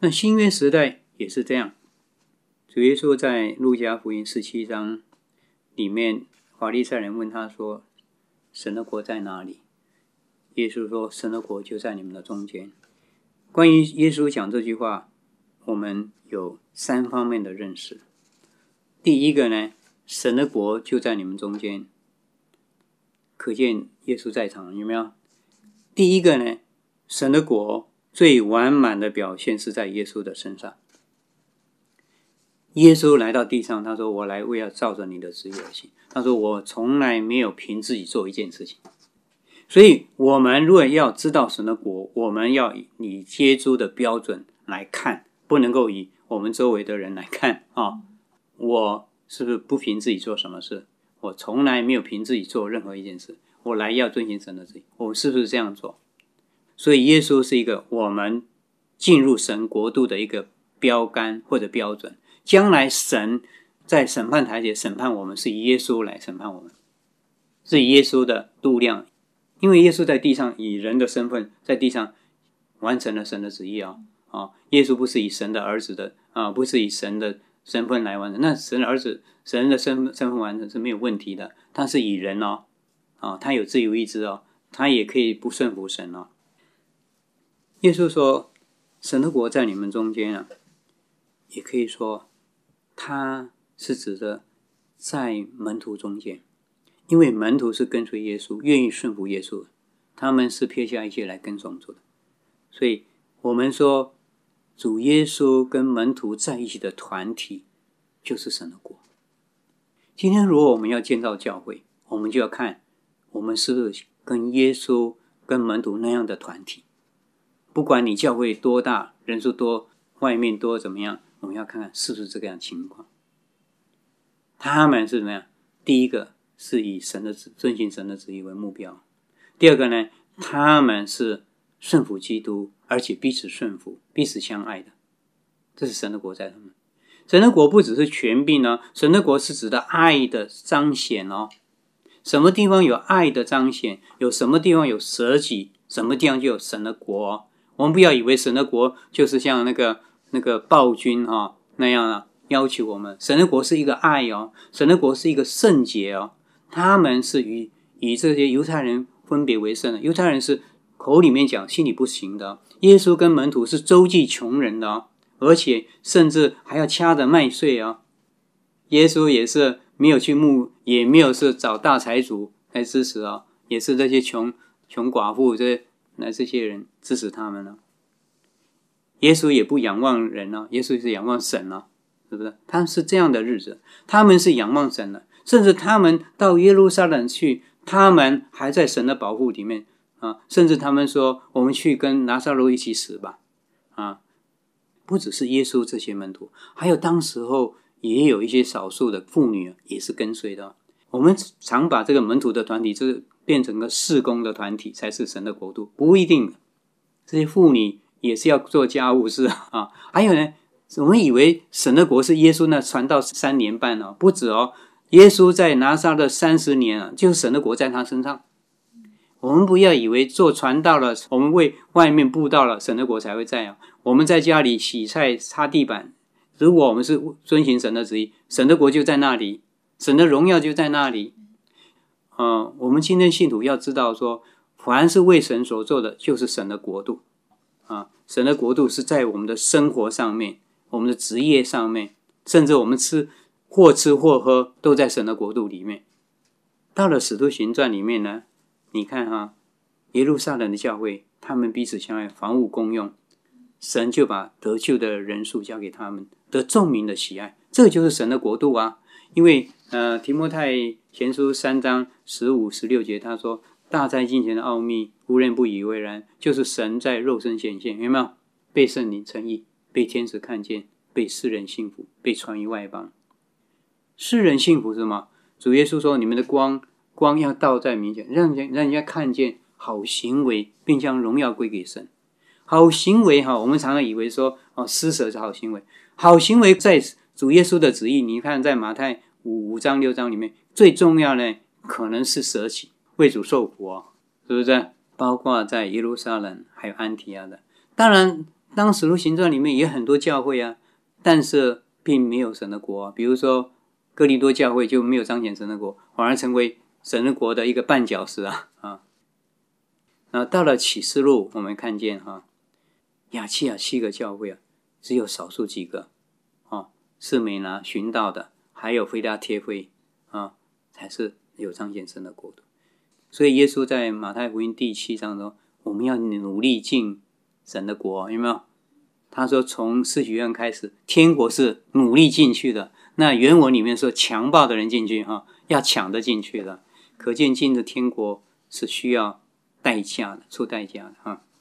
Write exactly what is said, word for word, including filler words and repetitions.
那新约时代也是这样。主耶稣在路加福音十七章里面，法利赛人问他说，神的国在哪里？耶稣说，神的国就在你们的中间。关于耶稣讲这句话，我们有三方面的认识。第一个呢，神的国就在你们中间，可见耶稣在场，有没有？第一个呢，神的国最完满的表现是在耶稣的身上。耶稣来到地上，他说，我来为要照着你的旨意而行。他说，我从来没有凭自己做一件事情。所以我们如果要知道神的国，我们要以耶稣的标准来看，不能够以我们周围的人来看啊。我是不是不凭自己做什么事？我从来没有凭自己做任何一件事，我来要遵行神的旨意，我是不是这样做？所以耶稣是一个我们进入神国度的一个标杆或者标准。将来神在审判台前审判我们，是以耶稣来审判我们，是以耶稣的度量。因为耶稣在地上以人的身份在地上完成了神的旨意啊、哦哦、耶稣不是以神的儿子的啊、呃，不是以神的身份来完成。那神的儿子神的身身份完成是没有问题的，他是以人哦啊、哦，他有自由意志哦，他也可以不顺服神哦。耶稣说，神的国在你们中间啊，也可以说他是指的在门徒中间。因为门徒是跟随耶稣，愿意顺服耶稣的，他们是撇下一切来跟从主的。所以我们说主耶稣跟门徒在一起的团体就是神的国。今天如果我们要建造教会，我们就要看我们是不是跟耶稣跟门徒那样的团体。不管你教会多大，人数多，外面多怎么样，我们要看看是不是这个样的情况。他们是怎么样？第一个是以神的遵行神的旨意为目标。第二个呢，他们是顺服基督，而且彼此顺服，彼此相爱的。这是神的国在他们。神的国不只是权柄呢，神的国是指的爱的彰显哦。什么地方有爱的彰显，有什么地方有舍己，什么地方就有神的国哦。我们不要以为神的国就是像那个那个暴君哦那样啊，要求我们。神的国是一个爱哦，神的国是一个圣洁哦。他们是与以这些犹太人分别为圣的。犹太人是口里面讲，心里不行的、哦。耶稣跟门徒是周济穷人的哦，而且甚至还要掐着麦穗哦。耶稣也是没有去募，也没有是找大财主来支持哦，也是这些穷穷寡妇这那这些人支持他们呢、哦。耶稣也不仰望人哦，耶稣是仰望神哦，是不是？他们是这样的日子，他们是仰望神的。甚至他们到耶路撒冷去，他们还在神的保护里面啊！甚至他们说，我们去跟拿撒勒一起死吧啊！不只是耶稣这些门徒，还有当时候也有一些少数的妇女也是跟随的。我们常把这个门徒的团体这变成个事工的团体才是神的国度，不一定。这些妇女也是要做家务事啊！还有呢，我们以为神的国是耶稣那传道三年半哦，不止哦。耶稣在拿撒勒三十年啊，就是神的国在他身上。我们不要以为做传道了，我们为外面布道了，神的国才会在啊。我们在家里洗菜擦地板，如果我们是遵行神的旨意，神的国就在那里，神的荣耀就在那里。嗯，我们今天信徒要知道说，凡是为神所做的，就是神的国度啊。神的国度是在我们的生活上面，我们的职业上面，甚至我们吃或吃或喝都在神的国度里面。到了使徒行传里面呢，你看哈，耶路撒冷的教会，他们彼此相爱，房屋公用，神就把得救的人数交给他们，得众民的喜爱，这就是神的国度啊。因为呃，提摩太前书三章十五、十六节，他说：“大哉敬虔的奥秘，无人不以为然，就是神在肉身显现，有没有？被圣灵称义，被天使看见，被世人信服，被传于外邦。世人信服是什么？主耶稣说：你们的光光要照在民前，让人让人家看见好行为，并将荣耀归给神。好行为哈，我们常常以为说哦，施舍是好行为，好行为在主耶稣的旨意，你看在马太五五章六章里面，最重要呢，可能是舍己为主受苦哦，是不是？包括在耶路撒冷还有安提阿的，当然当使徒行传里面也很多教会啊，但是并没有神的国啊。比如说哥林多教会就没有彰显神的国，反而成为神的国的一个绊脚石啊啊。然后到了启示录，我们看见哈、啊，亚细亚七个教会啊，只有少数几个啊，士美拿寻道的，还有腓拉铁非啊，才是有彰显神的国度。所以耶稣在马太福音第七章中，我们要努力进神的国，有没有？他说从施许愿开始，天国是努力进去的。那原文里面说强暴的人进去哈，要抢着进去的。可见进入天国是需要代价的，出代价的哈。